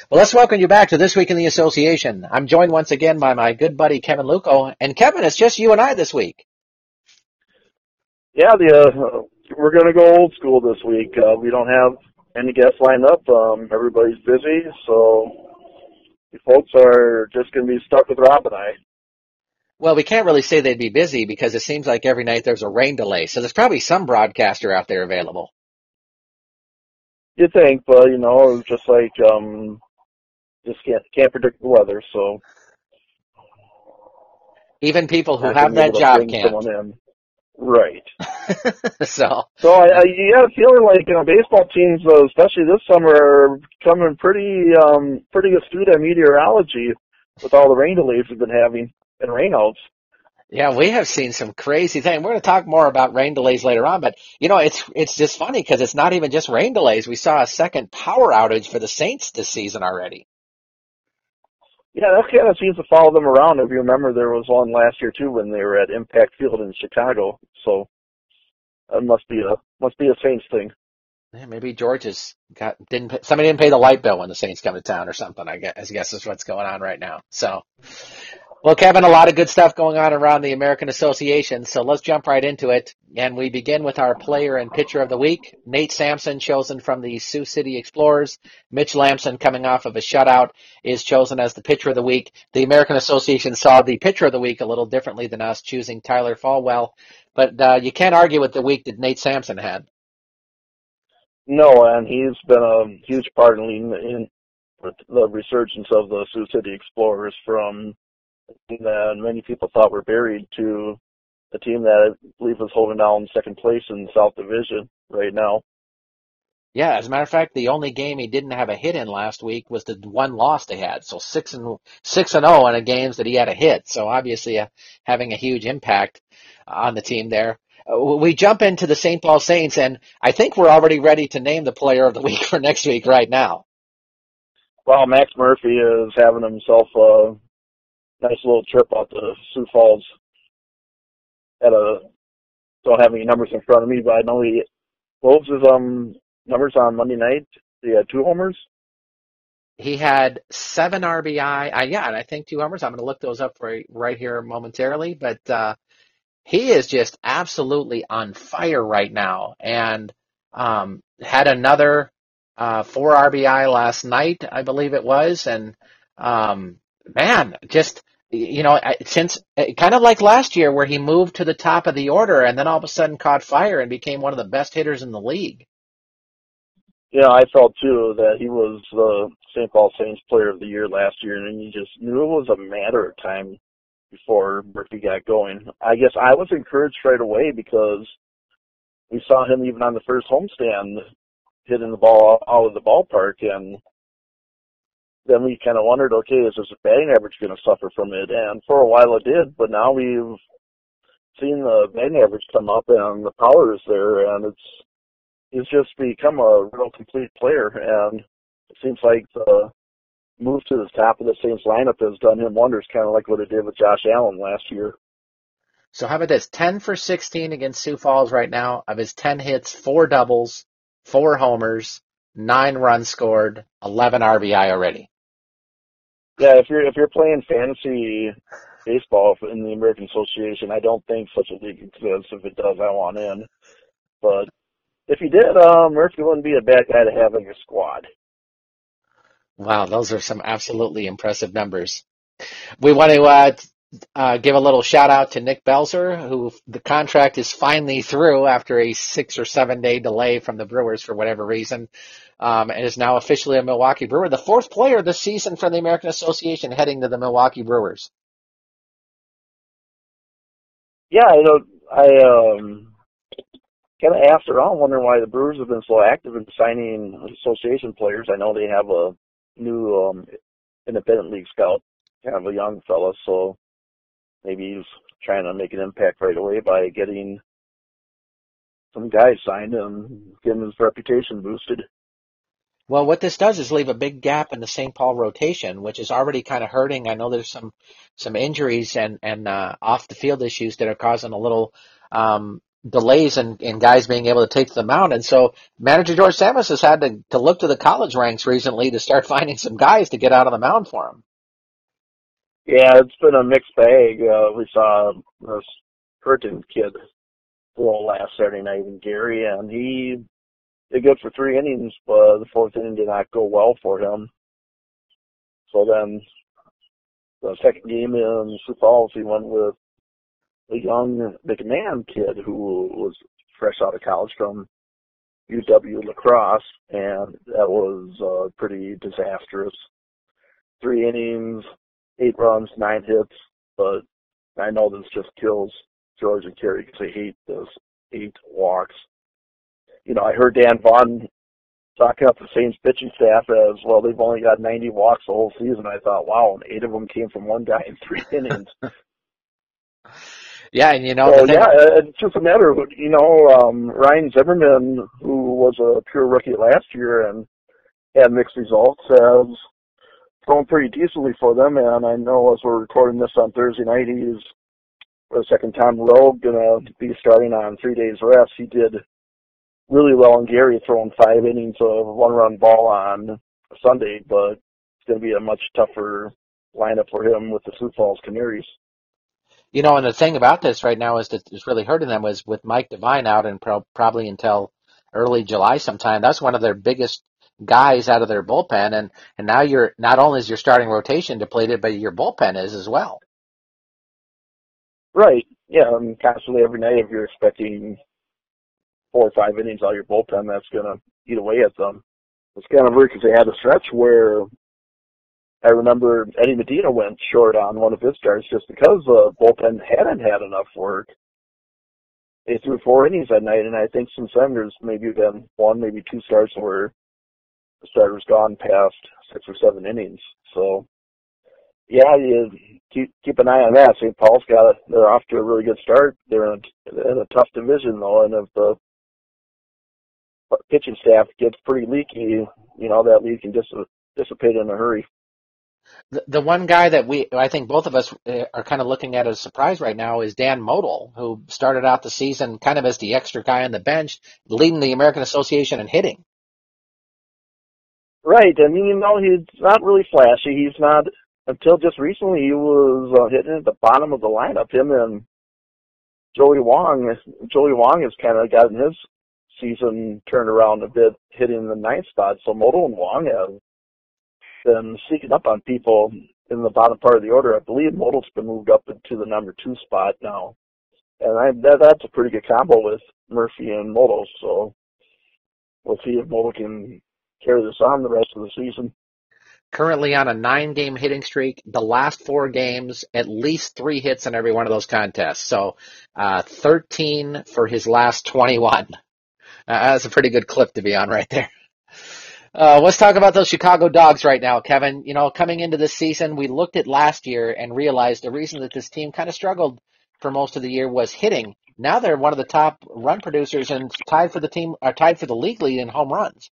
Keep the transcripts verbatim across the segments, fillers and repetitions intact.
Well, let's welcome you back to This Week in the Association. I'm joined once again by my good buddy Kevin Luco. And Kevin, it's just you and I this week. Yeah, the uh, we're going to go old school this week. Uh, we don't have any guests lined up. Um, everybody's busy, so you folks are just going to be stuck with Rob and I. Well, we can't really say they'd be busy because it seems like every night there's a rain delay. So there's probably some broadcaster out there available. You think, but, you know, just like, um, just can't, can't predict the weather, so. Even people who have that job can't. Right. so. So I, I you got a feeling like, you know, baseball teams, uh, especially this summer, are coming pretty, um, pretty astute at meteorology with all the rain delays we've been having and rainouts. Yeah, we have seen some crazy things. We're going to talk more about rain delays later on, but, you know, it's it's just funny because it's not even just rain delays. We saw a second power outage for the Saints this season already. Yeah, that kind of seems to follow them around. If you remember, there was one last year, too, when they were at Impact Field in Chicago. So that must be a must be a Saints thing. Yeah, maybe George has got, didn't pay, somebody didn't pay the light bill when the Saints come to town or something, I guess, I guess is what's going on right now. So. Well, Kevin, a lot of good stuff going on around the American Association, so let's jump right into it. And we begin with our player and pitcher of the week. Nate Sampson, chosen from the Sioux City Explorers. Mitch Lamson, coming off of a shutout, is chosen as the pitcher of the week. The American Association saw the pitcher of the week a little differently than us, choosing Tyler Falwell. But uh, you can't argue with the week that Nate Sampson had. No, and he's been a huge part in, in the resurgence of the Sioux City Explorers from that many people thought were buried to a team that I believe is holding down second place in the South Division right now. Yeah, as a matter of fact, the only game he didn't have a hit in last week was the one loss they had. So six and six and zero in the games that he had a hit. So obviously uh, having a huge impact on the team there. Uh, we jump into the Saint Paul Saints, and I think we're already ready to name the player of the week for next week right now. Well, Max Murphy is having himself a nice little trip out to Sioux Falls. At a don't have any numbers in front of me, but I know he what was his um numbers on Monday night? He had two homers. He had seven R B I. Uh, yeah, and I think two homers. I'm going to look those up right right here momentarily. But uh, he is just absolutely on fire right now, and um, had another uh, four R B I last night, I believe it was, and um, man, just. You know, since kind of like last year where he moved to the top of the order and then all of a sudden caught fire and became one of the best hitters in the league. Yeah, I felt too that he was the Saint Paul Saints player of the year last year, and you just knew it was a matter of time before Murphy got going. I guess I was encouraged right away because we saw him even on the first homestand hitting the ball out of the ballpark, and then we kind of wondered, okay, is his batting average going to suffer from it? And for a while it did, but now we've seen the batting average come up and the power is there, and it's he's just become a real complete player. And it seems like the move to the top of the Saints lineup has done him wonders, kind of like what it did with Josh Allen last year. So how about this? ten for sixteen against Sioux Falls right now. Of his ten hits, four doubles, four homers, nine runs scored, eleven R B I already. Yeah, if you're if you're playing fantasy baseball in the American Association, I don't think such a league exists. If it does, I want in. But if he did, uh, Murphy wouldn't be a bad guy to have in your squad. Wow, those are some absolutely impressive numbers. We want to uh, uh, give a little shout out to Nick Belzer, who the contract is finally through after a six or seven day delay from the Brewers for whatever reason. Um, and is now officially a Milwaukee Brewer, the fourth player this season from the American Association heading to the Milwaukee Brewers. Yeah, I know. I um, kind of asked around, wondering why the Brewers have been so active in signing association players. I know they have a new um, independent league scout, kind of a young fella, so maybe he's trying to make an impact right away by getting some guys signed and getting his reputation boosted. Well, what this does is leave a big gap in the Saint Paul rotation, which is already kind of hurting. I know there's some some injuries and and uh, off the field issues that are causing a little um, delays in, in guys being able to take the mound. And so manager George Samus has had to, to look to the college ranks recently to start finding some guys to get out on the mound for him. Yeah, it's been a mixed bag. Uh, we saw this Curtin kid throw last Saturday night in Gary, and he did good for three innings, but the fourth inning did not go well for him. So then the second game in Sioux Falls, he went with a young McMahon kid who was fresh out of college from U W La Crosse, and that was uh, pretty disastrous. Three innings, eight runs, nine hits, but I know this just kills George and Kerry because they hate those eight walks. You know, I heard Dan Vaughn talking up the Saints pitching staff as, well, they've only got ninety walks the whole season. I thought, wow, and eight of them came from one guy in three innings. Yeah, and you know, so, the thing- yeah, it's just a matter of, you know, um, Ryan Zimmerman, who was a pure rookie last year and had mixed results, has thrown pretty decently for them. And I know as we're recording this on Thursday night, he's for the second time in a row going to be starting on three days rest. He did really well in Gary, throwing five innings of one-run ball on Sunday, but it's going to be a much tougher lineup for him with the Sioux Falls Canaries. You know, and the thing about this right now is that it's really hurting them was with Mike Devine out and pro- probably until early July sometime. That's one of their biggest guys out of their bullpen, and, and now you're not only is your starting rotation depleted, but your bullpen is as well. Right. Yeah, I mean, constantly every night if you're expecting four or five innings out of your bullpen, that's going to eat away at them. It's kind of weird because they had a stretch where I remember Eddie Medina went short on one of his starts just because the bullpen hadn't had enough work. They threw four innings that night, and I think since then there's maybe been one, maybe two starts where the starter's gone past six or seven innings. So, yeah, you keep keep an eye on that. Saint Paul's got it. They're off to a really good start. They're in a, in a tough division, though, and if the pitching staff gets pretty leaky, you know, that lead can dis- dissipate in a hurry. The, the one guy that we, I think both of us are kind of looking at as a surprise right now is Dan Model, who started out the season kind of as the extra guy on the bench, leading the American Association in hitting. Right. I mean, you know, he's not really flashy. He's not, until just recently, he was uh, hitting at the bottom of the lineup. Him and Joey Wong. Joey Wong has kind of gotten his season turned around a bit, hitting the ninth spot. So Model and Wong have been sneaking up on people in the bottom part of the order. I believe Model's been moved up into the number two spot now. And I, that, that's a pretty good combo with Murphy and Model. So we'll see if Model can carry this on the rest of the season. Currently on a nine-game hitting streak. The last four games, at least three hits in every one of those contests. So uh, thirteen for his last twenty-one. Uh, that's a pretty good clip to be on right there. Uh, let's talk about those Chicago Dogs right now, Kevin. You know, coming into this season, we looked at last year and realized the reason that this team kind of struggled for most of the year was hitting. Now they're one of the top run producers and tied for the team, are tied for the league lead in home runs.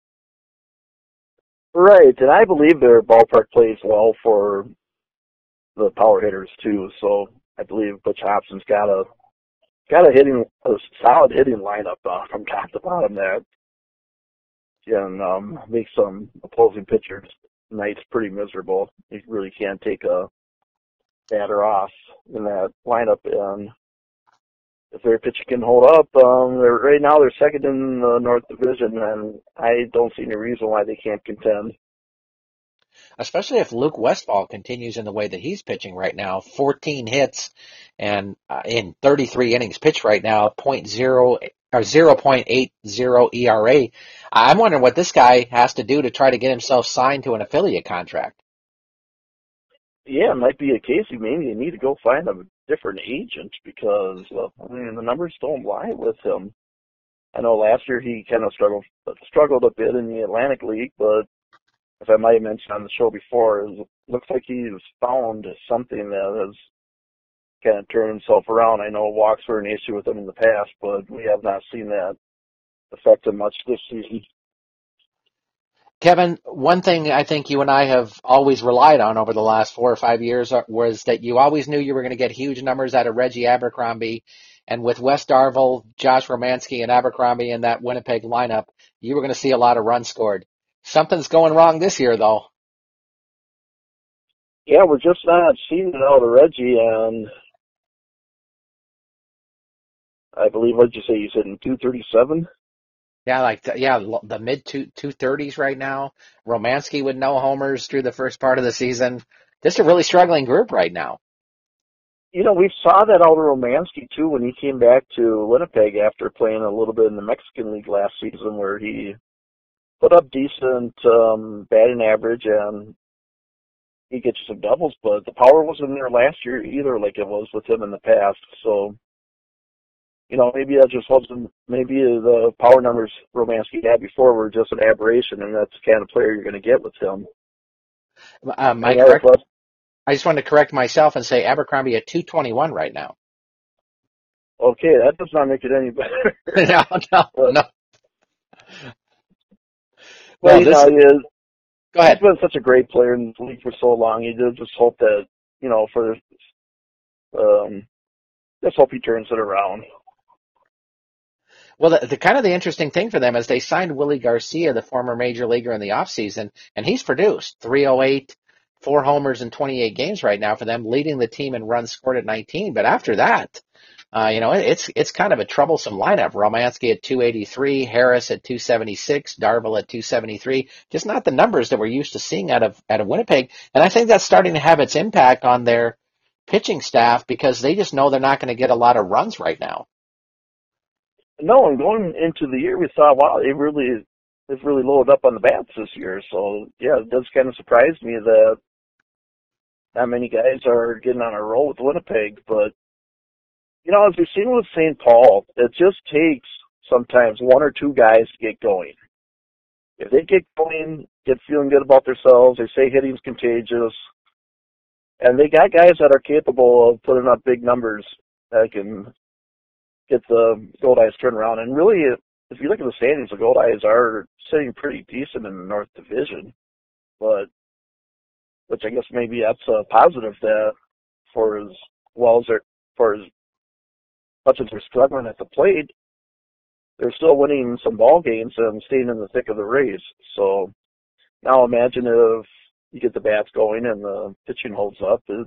Right, and I believe their ballpark plays well for the power hitters too. So I believe Butch Hobson's got a got a hitting a solid hitting lineup uh, from top to bottom that can um, make some opposing pitchers' nights pretty miserable. You really can't take a batter off in that lineup, and if their pitcher can hold up, um, they're, right now they're second in the North Division, and I don't see any reason why they can't contend. Especially if Luke Westfall continues in the way that he's pitching right now, fourteen hits and uh, in thirty-three innings pitched right now, point zero or zero point eight zero E R A. I'm wondering what this guy has to do to try to get himself signed to an affiliate contract. Yeah, it might be a case you maybe need to go find a different agent because uh, I mean the numbers don't lie with him. I know last year he kind of struggled struggled a bit in the Atlantic League, but as I might have mentioned on the show before, it looks like he's found something that has kind of turned himself around. I know walks were an issue with him in the past, but we have not seen that affect him much this season. Kevin, one thing I think you and I have always relied on over the last four or five years was that you always knew you were going to get huge numbers out of Reggie Abercrombie. And with Wes Darville, Josh Romanski, and Abercrombie in that Winnipeg lineup, you were going to see a lot of runs scored. Something's going wrong this year, though. Yeah, we're just not seeing it out of Reggie, and I believe, what did you say, you said in two thirty-seven? Yeah, like the, yeah, the mid two two thirties right now. Romanski with no homers through the first part of the season. Just a really struggling group right now. You know, we saw that out of Romanski, too, when he came back to Winnipeg after playing a little bit in the Mexican League last season, where he put up decent um, batting average, and he gets some doubles, but the power wasn't there last year either, like it was with him in the past. So, you know, maybe that just wasn't, maybe the power numbers Romanski had before were just an aberration, and that's the kind of player you're going to get with him. Um, I correct. I just wanted to correct myself and say Abercrombie at two twenty-one right now. Okay, that does not make it any better. no, no, but, no. Well, no, you this, know, he is, go ahead. He's been such a great player in the league for so long. You just hope that, you know, for, um, just hope he turns it around. Well, the, the kind of the interesting thing for them is they signed Willie Garcia, the former major leaguer, in the offseason, and he's produced three oh eight, four homers in twenty-eight games right now for them, leading the team in runs scored at nineteen. But after that, uh, you know, it, it's it's kind of a troublesome lineup. Romanski at two eighty-three, Harris at two seventy-six, Darville at two seventy-three. Just not the numbers that we're used to seeing out of out of Winnipeg. And I think that's starting to have its impact on their pitching staff because they just know they're not going to get a lot of runs right now. No, and going into the year, we saw, wow, they really, they've really loaded up on the bats this year. So, yeah, it does kind of surprise me that not many guys are getting on a roll with Winnipeg. But, you know, as we've seen with Saint Paul, it just takes sometimes one or two guys to get going. If they get going, get feeling good about themselves, they say hitting's contagious, and they got guys that are capable of putting up big numbers that can get the Gold Eyes turned around. And really, if you look at the standings, the Gold Eyes are sitting pretty decent in the North Division. But, which I guess maybe that's a positive that for as well as they're, for as much as they're struggling at the plate, they're still winning some ball games and staying in the thick of the race. So now imagine if you get the bats going and the pitching holds up, it's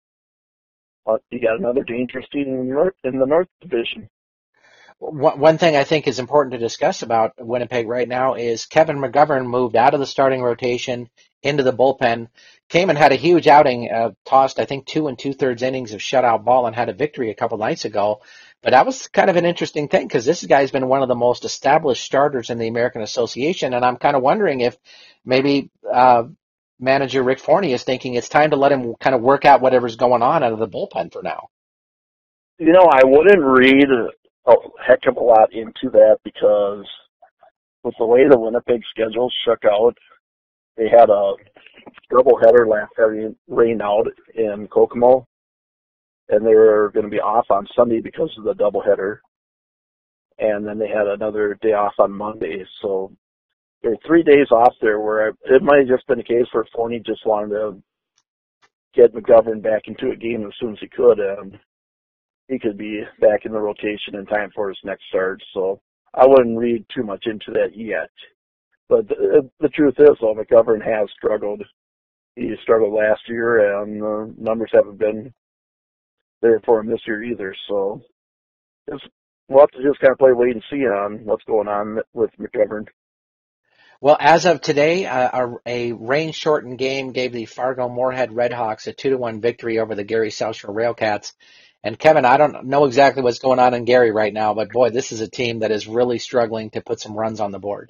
you got another dangerous team in the North, in the North Division. One thing I think is important to discuss about Winnipeg right now is Kevin McGovern moved out of the starting rotation into the bullpen, came and had a huge outing, uh, tossed, I think, two and two-thirds innings of shutout ball and had a victory a couple nights ago. But that was kind of an interesting thing because this guy's been one of the most established starters in the American Association, and I'm kind of wondering if maybe uh, manager Rick Forney is thinking it's time to let him kind of work out whatever's going on out of the bullpen for now. You know, I wouldn't read a heck of a lot into that because with the way the Winnipeg schedule shook out, they had a doubleheader last Saturday rained out in Kokomo, and they were going to be off on Sunday because of the doubleheader, and then they had another day off on Monday. So there were three days off there where it might have just been a case where Forney just wanted to get McGovern back into a game as soon as he could, and he could be back in the rotation in time for his next start. So I wouldn't read too much into that yet. But the, the truth is, though, McGovern has struggled. He struggled last year, and the numbers haven't been there for him this year either. So it's, we'll have to just kind of play wait and see on what's going on with McGovern. Well, as of today, uh, a, a rain-shortened game gave the Fargo-Moorhead Redhawks a two to one victory over the Gary South Shore Railcats. And Kevin, I don't know exactly what's going on in Gary right now, but boy, this is a team that is really struggling to put some runs on the board.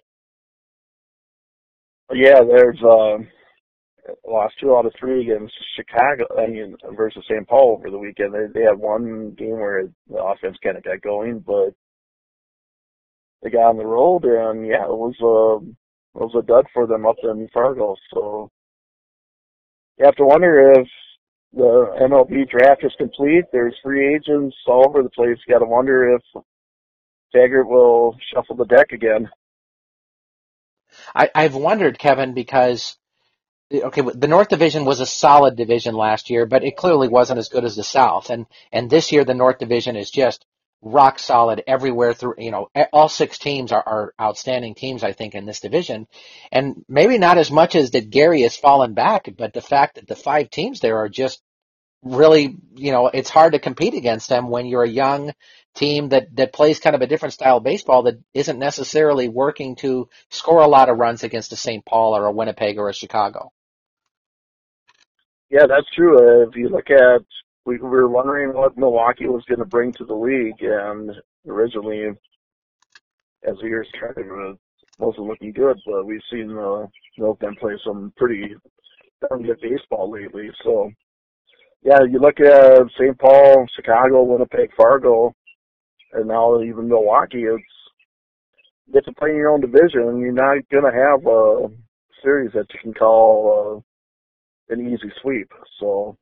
Yeah, there's uh, lost two out of three against Chicago, I mean, versus Saint Paul over the weekend. They, they had one game where the offense kind of got going, but they got on the road, and yeah, it was a it was a dud for them up in Fargo. So you have to wonder if the M L B draft is complete. There's free agents all over the place. You got to wonder if Taggart will shuffle the deck again. I, I've wondered, Kevin, because okay, the North Division was a solid division last year, but it clearly wasn't as good as the South. And and this year, the North Division is just rock solid everywhere through, you know, all six teams are, are outstanding teams, I think, in this division. And maybe not as much as that Gary has fallen back, but the fact that the five teams there are just really, you know, it's hard to compete against them when you're a young team that, that plays kind of a different style of baseball that isn't necessarily working to score a lot of runs against a Saint Paul or a Winnipeg or a Chicago. Yeah, that's true. Uh, if you look at, we, we were wondering what Milwaukee was going to bring to the league, and originally, as the years started, it wasn't looking good, but we've seen uh, Milton play some pretty darn good baseball lately. So, yeah, you look at Saint Paul, Chicago, Winnipeg, Fargo, and now even Milwaukee, it's, you get to play in your own division, and you're not going to have a series that you can call uh, an easy sweep. So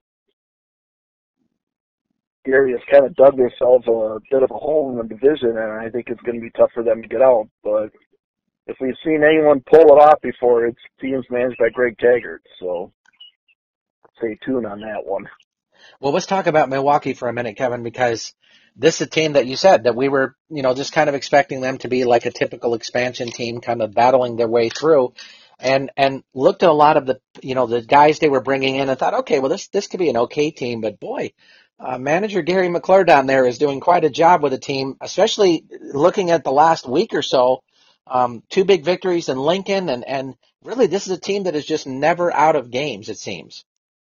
Gary has kind of dug themselves a bit of a hole in the division, and I think it's going to be tough for them to get out. But if we've seen anyone pull it off before, it's teams managed by Greg Taggart. So stay tuned on that one. Well, let's talk about Milwaukee for a minute, Kevin, because this is a team that you said that we were, you know, just kind of expecting them to be like a typical expansion team, kind of battling their way through, and and looked at a lot of the, you know, the guys they were bringing in and thought, okay, well, this this could be an okay team, but boy, uh, manager Gary McClure down there is doing quite a job with the team, especially looking at the last week or so. Um, two big victories in Lincoln, and and really, this is a team that is just never out of games, it seems.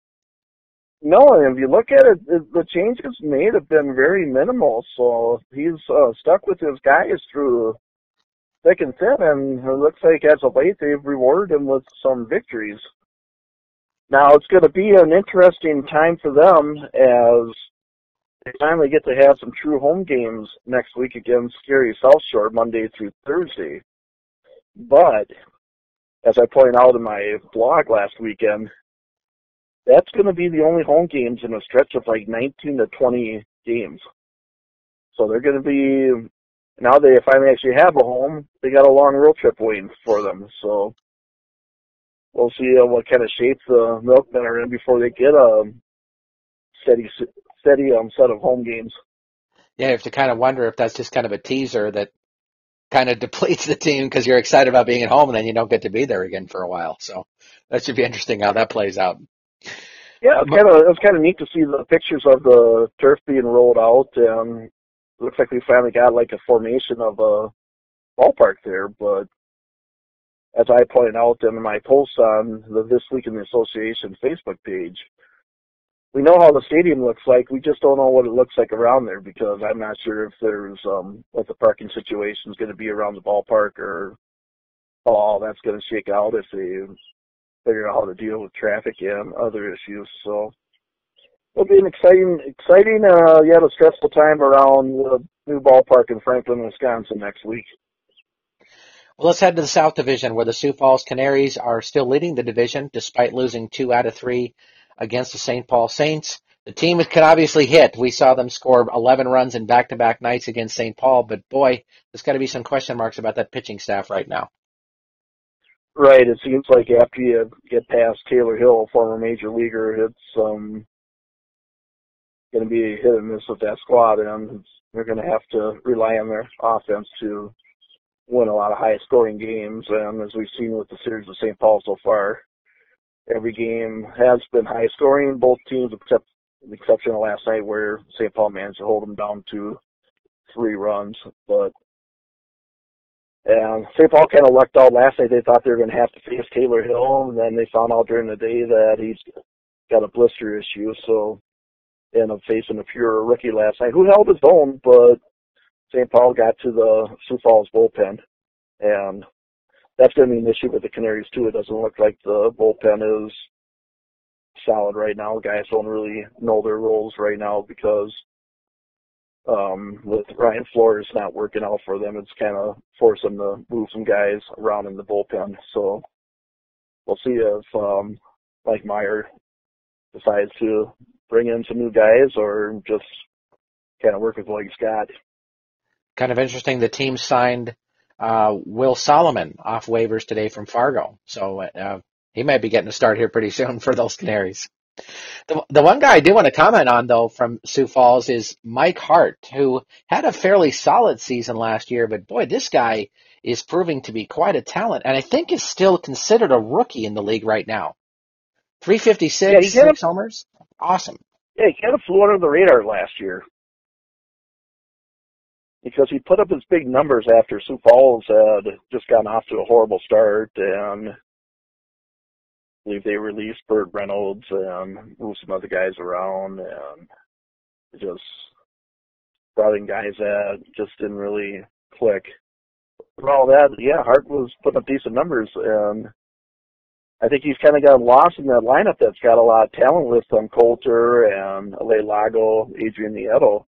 No, and if you look at it, the changes made have been very minimal. So he's uh, stuck with his guys through thick and thin, and it looks like as of late they've rewarded him with some victories. Now it's going to be an interesting time for them as they finally get to have some true home games next week against Gary South Shore, Monday through Thursday. But as I pointed out in my blog last weekend, that's going to be the only home games in a stretch of like nineteen to twenty games. So they're going to be, now they finally actually have a home, they got a long road trip waiting for them. So we'll see uh, what kind of shape the Milkmen are in before they get a steady, steady um, set of home games. Yeah, you have to kind of wonder if that's just kind of a teaser that kind of depletes the team because you're excited about being at home and then you don't get to be there again for a while. So that should be interesting how that plays out. Yeah, it's kind of it was kind of neat to see the pictures of the turf being rolled out, and it looks like we finally got like a formation of a ballpark there. But as I pointed out in my post on the This Week in the Association Facebook page, we know how the stadium looks like. We just don't know what it looks like around there because I'm not sure if there's um, what the parking situation is going to be around the ballpark or how all that's going to shake out if they figure out how to deal with traffic and other issues. So it'll be an exciting, exciting, uh, yet a stressful time around the new ballpark in Franklin, Wisconsin next week. Well, let's head to the South Division where the Sioux Falls Canaries are still leading the division despite losing two out of three against the Saint Paul Saints. The team can obviously hit. We saw them score eleven runs in back-to-back nights against Saint Paul, but boy, there's got to be some question marks about that pitching staff right now. Right, it seems like after you get past Taylor Hill, a former major leaguer, it's um, going to be a hit and miss with that squad, and they're going to have to rely on their offense to win a lot of high-scoring games. And as we've seen with the series of Saint Paul so far, every game has been high-scoring, both teams, except the exception of last night where Saint Paul managed to hold them down to three runs. But And Saint Paul kind of lucked out last night. They thought they were going to have to face Taylor Hill, and then they found out during the day that he's got a blister issue, so they ended up facing a pure rookie last night who held his own, but Saint Paul got to the Sioux Falls bullpen, and that's going to be an issue with the Canaries, too. It doesn't look like the bullpen is solid right now. The guys don't really know their roles right now because Um, with Ryan Flores not working out for them, it's kind of forced them to move some guys around in the bullpen. So we'll see if um, Mike Meyer decides to bring in some new guys or just kind of work with what he's got. Kind of interesting, the team signed uh, Will Solomon off waivers today from Fargo. So uh, he might be getting a start here pretty soon for those Canaries. The, the one guy I do want to comment on, though, from Sioux Falls is Mike Hart, who had a fairly solid season last year, but boy, this guy is proving to be quite a talent, and I think is still considered a rookie in the league right now. Yeah, he three fifty-six, kind of six homers. Awesome. yeah, he kind of flew under the radar last year because he put up his big numbers after Sioux Falls had just gotten off to a horrible start, and I believe they released Burt Reynolds and moved some other guys around, and just brought in guys that just didn't really click. For all that, yeah, Hart was putting up decent numbers, and I think he's kind of got lost in that lineup that's got a lot of talent with um, Coulter and Ale Lago, Adrian Nieto.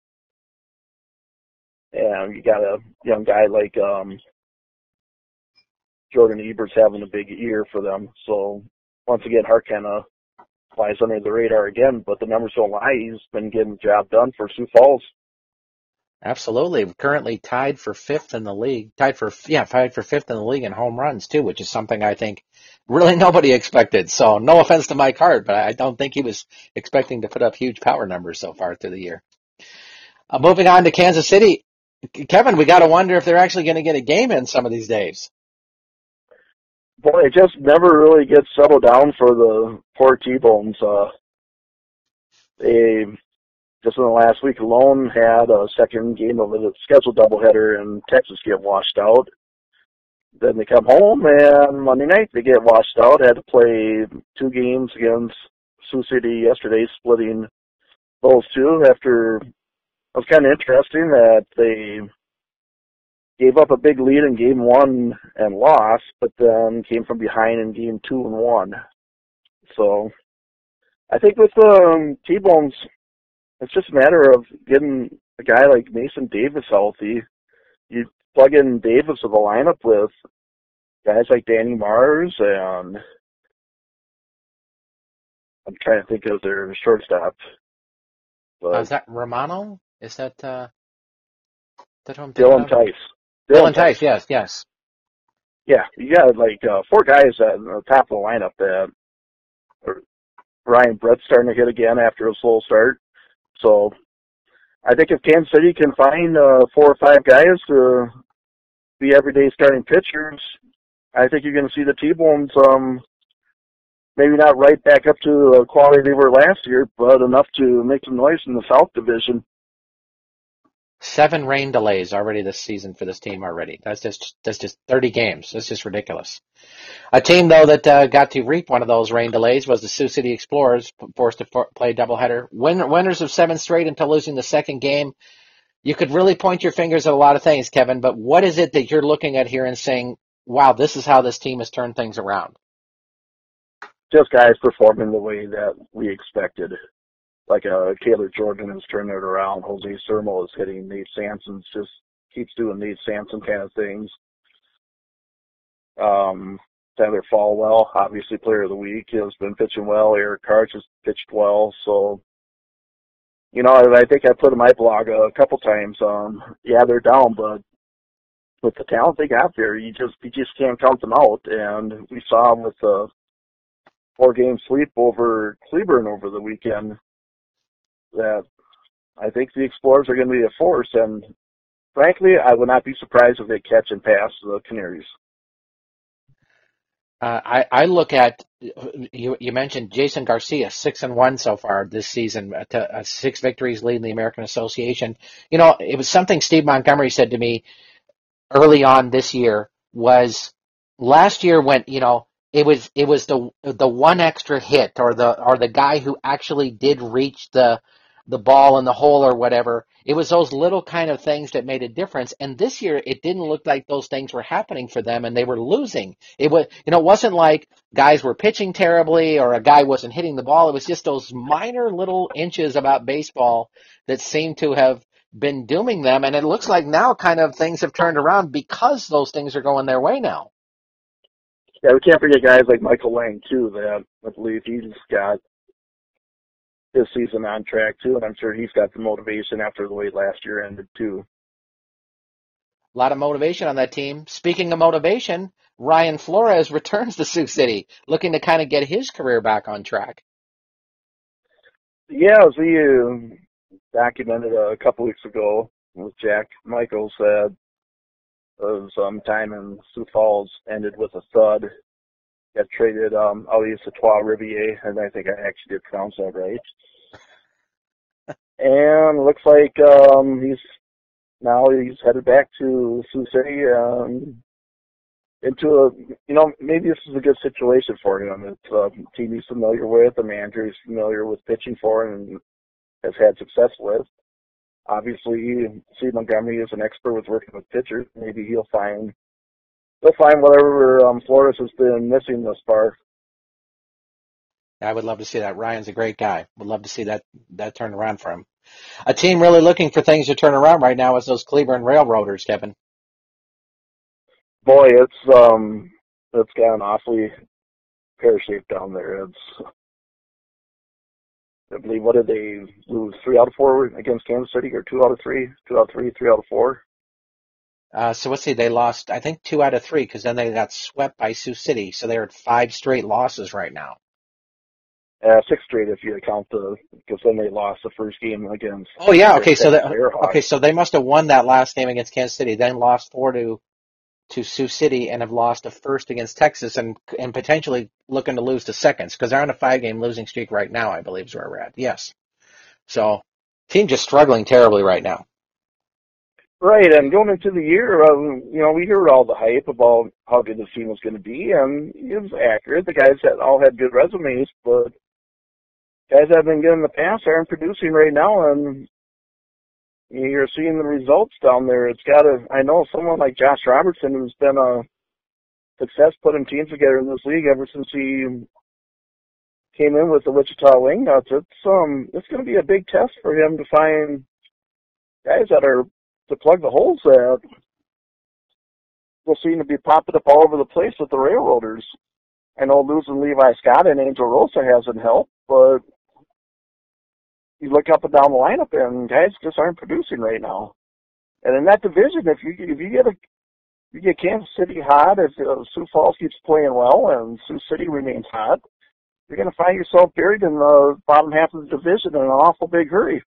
And you got a young guy like um, Jordan Eber's having a big year for them. So once again, Hart kind of flies under the radar again, but the numbers don't lie. He's been getting the job done for Sioux Falls. Absolutely. Currently tied for fifth in the league. Tied for, yeah, tied for fifth in the league in home runs, too, which is something I think really nobody expected. So no offense to Mike Hart, but I don't think he was expecting to put up huge power numbers so far through the year. Uh, moving on to Kansas City. Kevin, we got to wonder if they're actually going to get a game in some of these days. Boy, it just never really gets settled down for the poor T-Bones. Uh, they, just in the last week alone, had a second game of a scheduled doubleheader in Texas get washed out. Then they come home, and Monday night they get washed out. Had to play two games against Sioux City yesterday, splitting those two after it was kind of interesting that they gave up a big lead in game one and lost, but then came from behind in game two and won. So I think with the um, T-Bones, it's just a matter of getting a guy like Mason Davis healthy. You plug in Davis to the lineup with guys like Danny Mars, and I'm trying to think of their shortstop. But Uh, is that Romano? Is that, uh, that who I'm thinking Dylan of? Tice. Dylan Tice, yes, yes. Yeah, you got like uh, four guys at the top of the lineup. That or Ryan Brett's starting to hit again after a slow start. So I think if Kansas City can find uh, four or five guys to be everyday starting pitchers, I think you're going to see the T-Bones um, maybe not right back up to the quality they were last year, but enough to make some noise in the South Division. Seven rain delays already this season for this team already. That's just that's just thirty games. That's just ridiculous. A team, though, that uh, got to reap one of those rain delays was the Sioux City Explorers, forced to for- play a doubleheader. Win- winners of seven straight until losing the second game. You could really point your fingers at a lot of things, Kevin, but what is it that you're looking at here and saying, wow, this is how this team has turned things around? Just guys performing the way that we expected. Like uh, Taylor Jordan has turned it around. Jose Sermo is hitting. Nate Sampson's just keeps doing Nate Sampson kind of things. Um, Tyler Falwell, obviously player of the week, has been pitching well. Eric Karch has pitched well. So, you know, I, I think I put in my blog a couple times. Um, yeah, they're down, but with the talent they got there, you just you just can't count them out. And we saw with the four-game sweep over Cleburne over the weekend that I think the Explorers are going to be a force, and frankly, I would not be surprised if they catch and pass the Canaries. Uh, I, I look at, you, you mentioned Jason Garcia, six and one so far this season, uh, to, uh, six victories leading the American Association. You know, it was something Steve Montgomery said to me early on this year was last year when, you know, it was, it was the, the one extra hit or the, or the guy who actually did reach the, the ball in the hole or whatever. It was those little kind of things that made a difference. And this year, it didn't look like those things were happening for them and they were losing. It was, you know, it wasn't like guys were pitching terribly or a guy wasn't hitting the ball. It was just those minor little inches about baseball that seemed to have been dooming them. And it looks like now kind of things have turned around because those things are going their way now. Yeah, we can't forget guys like Michael Lang, too, that I believe he's got his season on track, too, and I'm sure he's got the motivation after the way last year ended, too. A lot of motivation on that team. Speaking of motivation, Ryan Flores returns to Sioux City, looking to kind of get his career back on track. Yeah, as we uh, documented a couple weeks ago with Jack Michaels, that uh, some time in Sioux Falls ended with a thud. Got traded um, Elias Trois Riviere, and I think I actually did pronounce that right. And looks like um, he's now he's headed back to Sioux City um, into a, you know, maybe this is a good situation for him. It's a team he's familiar with, a manager he's familiar with pitching for and has had success with. Obviously, Steve Montgomery is an expert with working with pitchers. Maybe he'll find he'll find whatever um, Flores has been missing thus far. I would love to see that. Ryan's a great guy. Would love to see that that turn around for him. A team really looking for things to turn around right now is those Cleveland Railroaders, Kevin. Boy, it's um, it's gotten awfully pear-shaped down there. It's, I believe, what did they lose? Three out of four against Kansas City, or two out of three? Two out of three, three out of four? Uh, so let's see, they lost, I think, two out of three because then they got swept by Sioux City. So they're at five straight losses right now. Uh, six straight if you count the, because then they lost the first game against. Oh yeah, okay, so they, okay, so they must have won that last game against Kansas City, then lost four to to Sioux City, and have lost a first against Texas, and and potentially looking to lose to seconds because they're on a five-game losing streak right now, I believe is where we're at. Yes, so team just struggling terribly right now. Right, and going into the year, um, you know, we heard all the hype about how good the team was going to be, and it was accurate. The guys had all had good resumes, but guys that have been good in the past aren't producing right now, and you're seeing the results down there. It's got to, I know someone like Josh Robertson, who's been a success putting teams together in this league ever since he came in with the Wichita Wingnuts. It's um, it's going to be a big test for him to find guys that are to plug the holes that will seem to be popping up all over the place with the Railroaders. I know losing Levi Scott and Angel Rosa hasn't helped, but you look up and down the lineup, and guys just aren't producing right now. And in that division, if you if you get a you get Kansas City hot, if uh, Sioux Falls keeps playing well and Sioux City remains hot, you're going to find yourself buried in the bottom half of the division in an awful big hurry.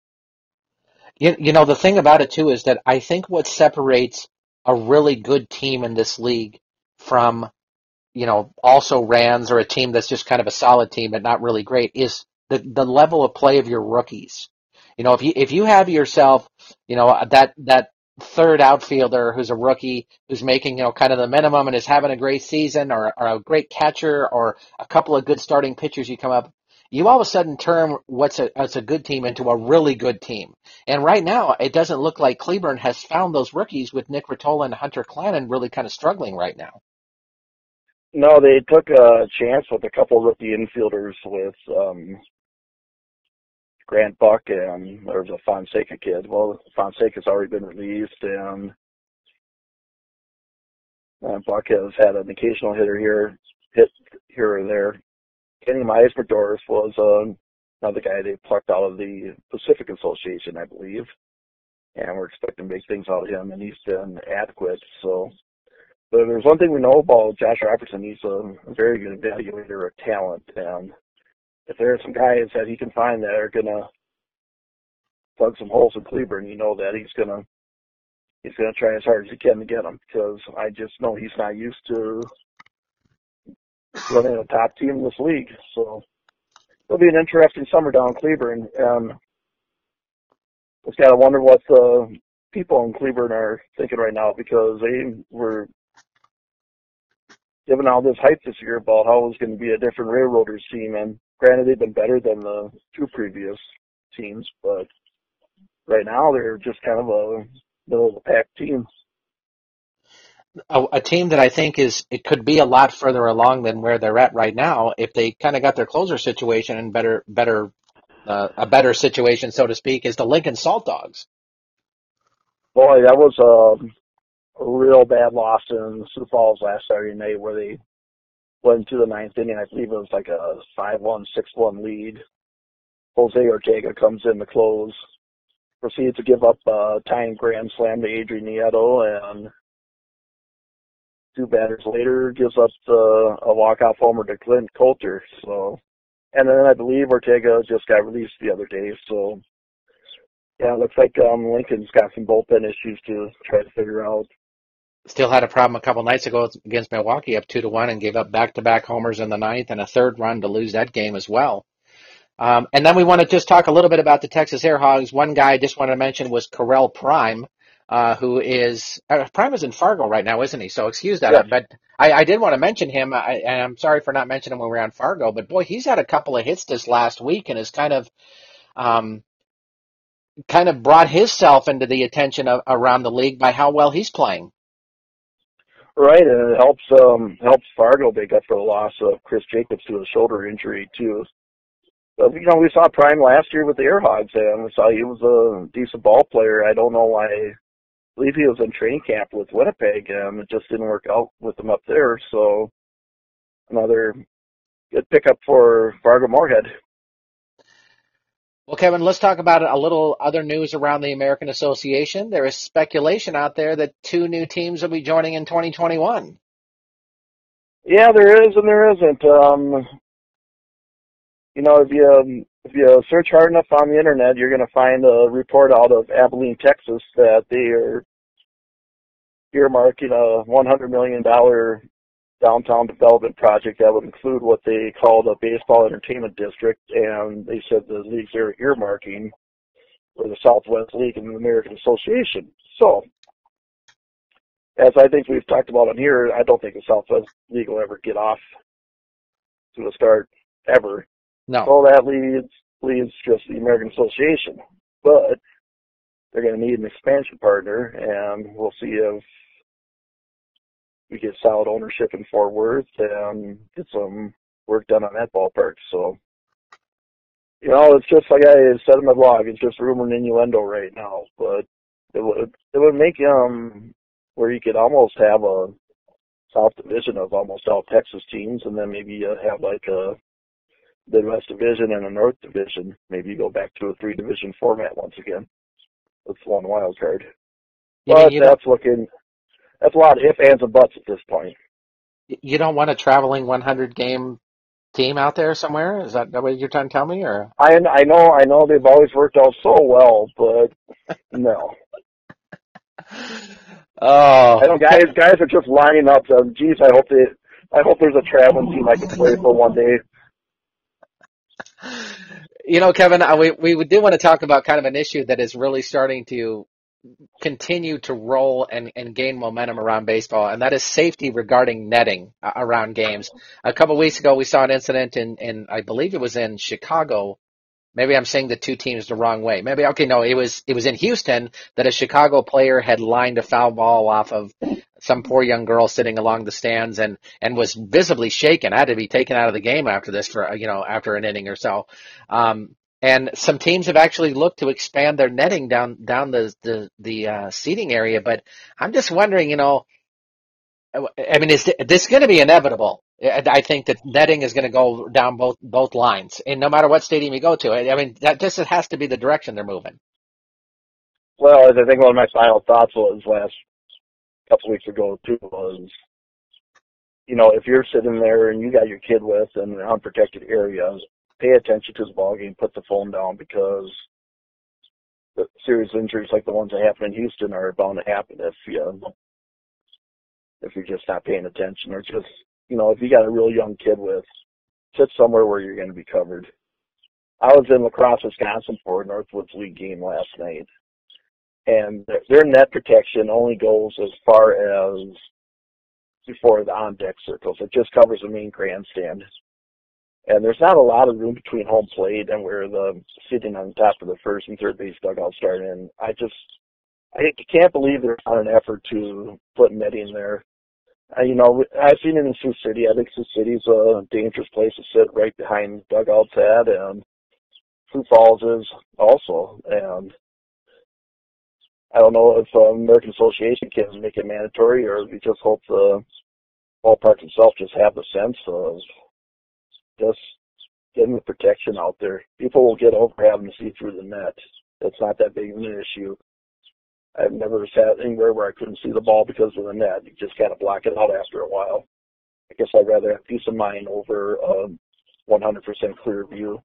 You, you know, the thing about it, too, is that I think what separates a really good team in this league from, you know, also Rans or a team that's just kind of a solid team but not really great is the, the level of play of your rookies. You know, if you if you have yourself, you know, that that third outfielder who's a rookie who's making, you know, kind of the minimum and is having a great season, or, or a great catcher, or a couple of good starting pitchers, you come up, you all of a sudden turn what's a, what's a good team into a really good team. And right now, it doesn't look like Cleburne has found those rookies with Nick Ritola and Hunter Clannon really kind of struggling right now. No, they took a chance with a couple of rookie infielders with um, Grant Buck, and there's a Fonseca kid. Well, Fonseca's already been released, and uh, Buck has had an occasional hitter here, hit here or there. Kenny Meisner-Doris was uh, another guy they plucked out of the Pacific Association, I believe, and we're expecting big things out of him, and he's been adequate. So, but there's one thing we know about Josh Robertson: he's a, a very good evaluator of talent, and if there are some guys that he can find that are gonna plug some holes in Cleburne, you know that he's gonna he's gonna try as hard as he can to get them, because I just know he's not used to running a top team in this league. So it'll be an interesting summer down in Cleburne, and just gotta wonder what the people in Cleburne are thinking right now, because they were given all this hype this year about how it was going to be a different Railroaders team, and granted they've been better than the two previous teams, but right now they're just kind of a middle of the pack team. A, a team that I think is, it could be a lot further along than where they're at right now if they kind of got their closer situation in better, better, uh, a better situation, so to speak, is the Lincoln Salt Dogs. Boy, that was a, a real bad loss in Sioux Falls last Saturday night, where they went to the ninth inning. I believe it was like a five one, six one lead. Jose Ortega comes in to close, proceeds to give up a tying grand slam to Adrian Nieto, and two batters later gives up the, a walk-off homer to Clint Coulter. So And then I believe Ortega just got released the other day. So, yeah, it looks like um, Lincoln's got some bullpen issues to try to figure out. Still had a problem a couple nights ago against Milwaukee, up two to one, and gave up back-to-back homers in the ninth and a third run to lose that game as well. Um, and then we want to just talk a little bit about the Texas Air Hogs. One guy I just wanted to mention was Correll Prime, uh, who is uh, Prime is in Fargo right now, isn't he? So excuse that. Yes. But I, I did want to mention him, I, and I'm sorry for not mentioning him when we were on Fargo. But boy, he's had a couple of hits this last week, and has kind of um, kind of brought himself into the attention of, around the league by how well he's playing. Right, and it helps um, helps Fargo make up for the loss of Chris Jacobs to a shoulder injury too. But, you know, we saw Prime last year with the Air Hogs, and we saw he was a decent ball player. I don't know why. I believe he was in training camp with Winnipeg, and it just didn't work out with him up there. So another good pickup for Fargo Moorhead. Well, Kevin, let's talk about a little other news around the American Association. There is speculation out there that two new teams will be joining in twenty twenty-one. Yeah, there is and there isn't. Um, you know, if you um, if you search hard enough on the internet, you're going to find a report out of Abilene, Texas, that they are earmarking a one hundred million dollars downtown development project that would include what they called a baseball entertainment district, and they said the leagues they're earmarking were the Southwest League and the American Association. So, as I think we've talked about on here, I don't think the Southwest League will ever get off to a start ever. No. So that leaves leaves just the American Association. But they're going to need an expansion partner, and we'll see if we get solid ownership in Fort Worth and get some work done on that ballpark. So, you know, it's just like I said in my blog, it's just rumor and innuendo right now. But it would it would make um where you could almost have a South Division of almost all Texas teams, and then maybe you have like a Midwest Division and a North Division. Maybe you go back to a three division format once again. That's one wild card. You But mean you that's looking that's a lot of ifs, ands, and buts at this point. You don't want a traveling one hundred game team out there somewhere? Is that what you're trying to tell me? Or I I know I know they've always worked out so well, but no. Oh, I know guys guys are just lining up. So, geez, I hope they I hope there's a traveling team I can play for one day. You know, Kevin, we we do want to talk about kind of an issue that is really starting to continue to roll and, and gain momentum around baseball, and that is safety regarding netting uh, around games. A couple of weeks ago, we saw an incident in, in, I believe it was in Chicago. Maybe I'm saying the two teams the wrong way. Maybe, okay, no, it was, it was in Houston that a Chicago player had lined a foul ball off of some poor young girl sitting along the stands and, and was visibly shaken. Had to be taken out of the game after this for, you know, after an inning or so. Um, And some teams have actually looked to expand their netting down down the the, the uh, seating area. But I'm just wondering, you know, I mean, is this going to be inevitable? I think that netting is going to go down both both lines, and no matter what stadium you go to. I mean, that just has to be the direction they're moving. Well, I think one of my final thoughts was last couple of weeks ago too was, you know, if you're sitting there and you got your kid with in an unprotected area, pay attention to the ball game, put the phone down, because the serious injuries like the ones that happened in Houston are bound to happen if you if you're just not paying attention, or just, you know, if you got a real young kid with, sit somewhere where you're going to be covered. I was in La Crosse, Wisconsin for a Northwoods League game last night, and their net protection only goes as far as before the on-deck circles. It just covers the main grandstand. And there's not a lot of room between home plate and where the sitting on top of the first and third base dugout start in. I just, I can't believe there's not an effort to put netting there. Uh, you know, I've seen it in Sioux City. I think Sioux City's a dangerous place to sit right behind dugouts at, and Sioux Falls is also. And I don't know if uh, American Association can make it mandatory, or we just hope the ballpark itself just have the sense of just getting the protection out there. People will get over having to see through the net. It's not that big of an issue. I've never sat anywhere where I couldn't see the ball because of the net. You just kind of block it out after a while. I guess I'd rather have peace of mind over um, one hundred percent clear view.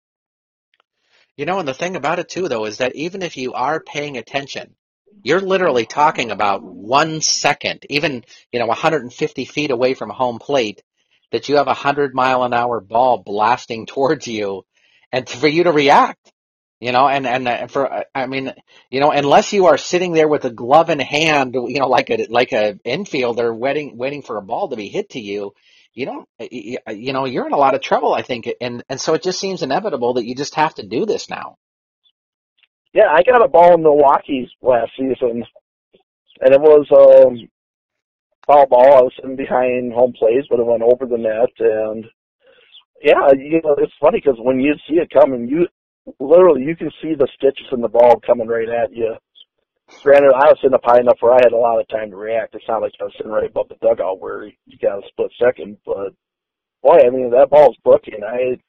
You know, and the thing about it too, though, is that even if you are paying attention, you're literally talking about one second, even, you know, one hundred fifty feet away from home plate, that you have a hundred mile an hour ball blasting towards you, and for you to react, you know, and and uh, for I mean, you know, unless you are sitting there with a glove in hand, you know, like a like a infielder waiting waiting for a ball to be hit to you, you don't, you you know, you're in a lot of trouble, I think, and and so it just seems inevitable that you just have to do this now. Yeah, I got a ball in Milwaukee last season, and it was um, foul ball. I was sitting behind home plate, but it went over the net, and yeah, you know, it's funny because when you see it coming, you literally you can see the stitches in the ball coming right at you. Granted, I was sitting up high enough where I had a lot of time to react. It's not like I was sitting right above the dugout where you got a split second, but boy, I mean, that ball's booking. I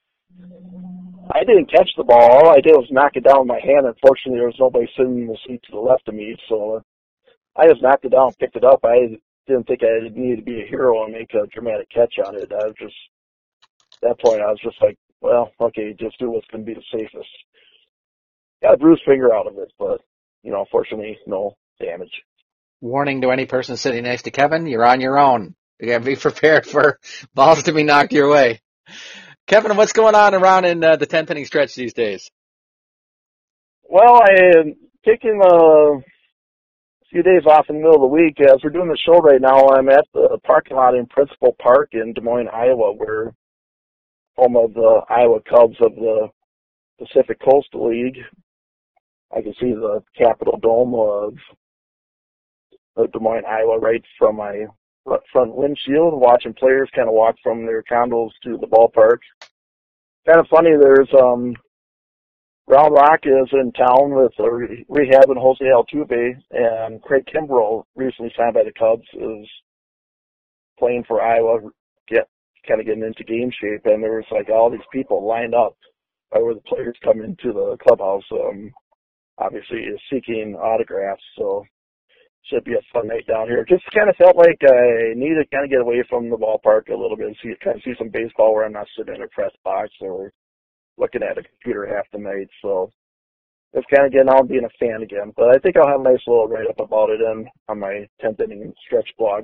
I didn't catch the ball. All I did was knock it down with my hand. Unfortunately, there was nobody sitting in the seat to the left of me, so I just knocked it down, picked it up. I didn't think I needed to be a hero and make a dramatic catch on it. I was just, at that point, I was just like, well, okay, just do what's going to be the safest. Got a bruised finger out of it, but, you know, fortunately, no damage. Warning to any person sitting next to Kevin, you're on your own. You got to be prepared for balls to be knocked your way. Kevin, what's going on around in uh, the tenth inning stretch these days? Well, I am taking a few days off in the middle of the week. As we're doing the show right now, I'm at the parking lot in Principal Park in Des Moines, Iowa. We're home of the Iowa Cubs of the Pacific Coastal League. I can see the Capitol Dome of, of Des Moines, Iowa right from my front windshield, watching players kind of walk from their condos to the ballpark. Kind of funny, there's um, Round Rock is in town with uh, rehabbing Jose Altuve, and Craig Kimbrell, recently signed by the Cubs, is playing for Iowa, get kind of getting into game shape, and there was like all these people lined up by where the players come into the clubhouse, um, obviously is seeking autographs, so should be a fun night down here. Just kind of felt like I needed to kind of get away from the ballpark a little bit and see kind of see some baseball where I'm not sitting in a press box or looking at a computer half the night. So it's kind of getting on being a fan again. But I think I'll have a nice little write-up about it in, on my tenth inning stretch blog.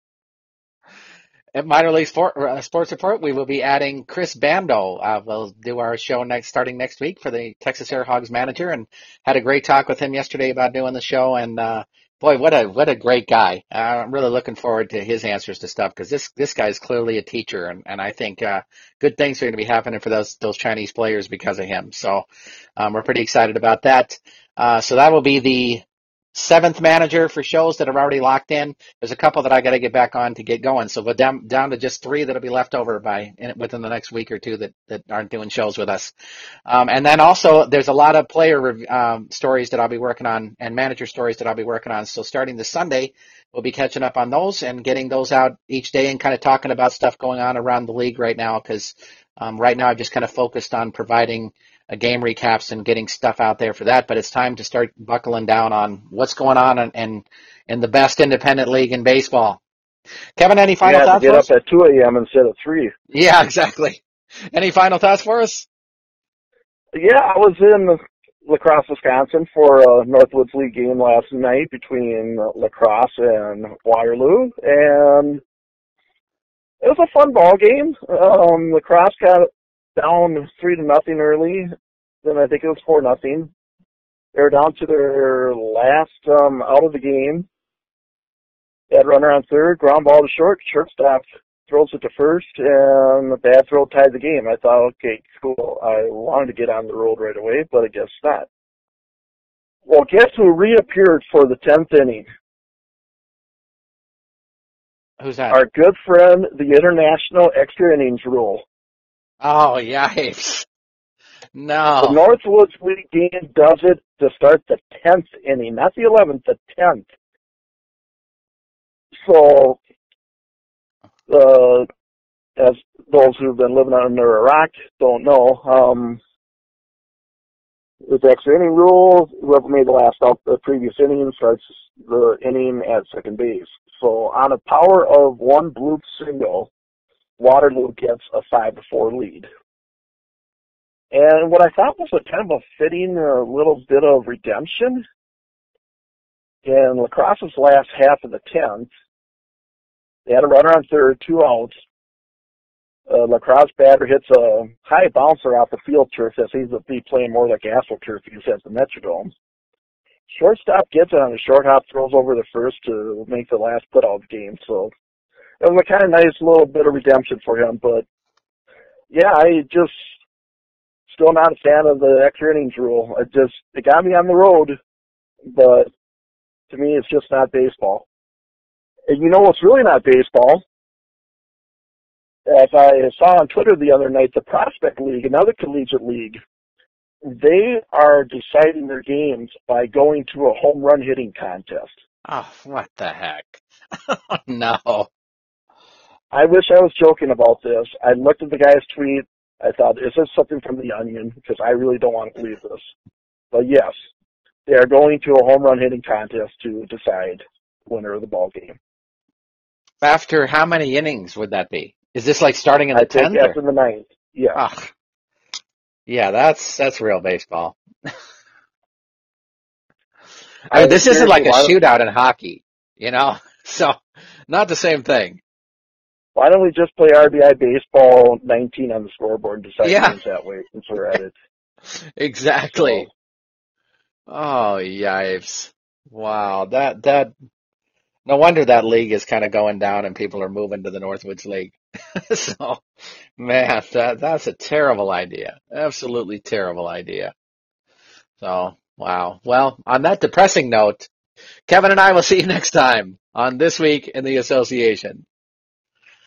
At Minor League Sport, uh, Sports Report, we will be adding Chris Bando. Uh, we'll do our show next, starting next week for the Texas Air Hogs manager, and had a great talk with him yesterday about doing the show. And uh, boy, what a what a great guy! Uh, I'm really looking forward to his answers to stuff because this this guy is clearly a teacher, and and I think uh, good things are going to be happening for those those Chinese players because of him. So um, we're pretty excited about that. Uh, so that will be the seventh manager for shows that are already locked in. There's a couple that I got to get back on to get going. So we're down, down to just three that'll be left over by in, within the next week or two that, that aren't doing shows with us. Um, and then also there's a lot of player um, stories that I'll be working on and manager stories that I'll be working on. So starting this Sunday, we'll be catching up on those and getting those out each day and kind of talking about stuff going on around the league right now because um, right now I've just kind of focused on providing a game recaps and getting stuff out there for that, but it's time to start buckling down on what's going on in, in, in the best independent league in baseball. Kevin, any final yeah, thoughts to get for us? up at two a.m. instead of three. Yeah, exactly. Any final thoughts for us? Yeah, I was in La Crosse, Wisconsin for a Northwoods League game last night between La Crosse and Waterloo, and it was a fun ball game. Um, La Crosse got down three to nothing early. Then I think it was four nothing. They were down to their last um, out of the game. They had runner on third, ground ball to short. Shortstop throws it to first, and the bad throw tied the game. I thought, okay, cool. I wanted to get on the road right away, but I guess not. Well, guess who reappeared for the tenth inning? Who's that? Our good friend, the International Extra Innings Rule. Oh, yikes. No. The Northwoods League game does it to start the tenth inning, not the eleventh, the tenth. So, uh, as those who've been living under a rock don't know, um, with the extra inning rule, whoever made the last out the previous inning starts the inning at second base. So on a power of one bloop single, Waterloo gets a five to four lead. And what I thought was a kind of a fitting uh, little bit of redemption in La Crosse's last half of the tenth. They had a runner on third, two outs. Uh, La Crosse batter hits a high bouncer off the field turf that seems to be playing more like AstroTurf use at the Metrodome. Shortstop gets it on a short hop, throws over the first to make the last put-out game. So it was a kind of nice little bit of redemption for him. But, yeah, I just still not a fan of the extra innings rule. It just it got me on the road, but to me it's just not baseball. And you know what's really not baseball? As I saw on Twitter the other night, the Prospect League, another collegiate league, they are deciding their games by going to a home run hitting contest. Oh, what the heck? No. I wish I was joking about this. I looked at the guy's tweet. I thought, is this something from The Onion? Because I really don't want to believe this. But yes, they are going to a home run hitting contest to decide the winner of the ball game. After how many innings would that be? Is this like starting in the I think tenth? after the ninth. Yeah. Oh, yeah, that's that's real baseball. I mean, this isn't like a shootout in hockey, you know? So, not the same thing. Why don't we just play R B I baseball nineteen on the scoreboard and decide Yeah. games that way since we're at it? Exactly. So, Oh, yipes. Wow, that, that, no wonder that league is kind of going down and people are moving to the Northwoods League. So, man, that, that's a terrible idea. Absolutely terrible idea. So, wow. Well, on that depressing note, Kevin and I will see you next time on This Week in the Association.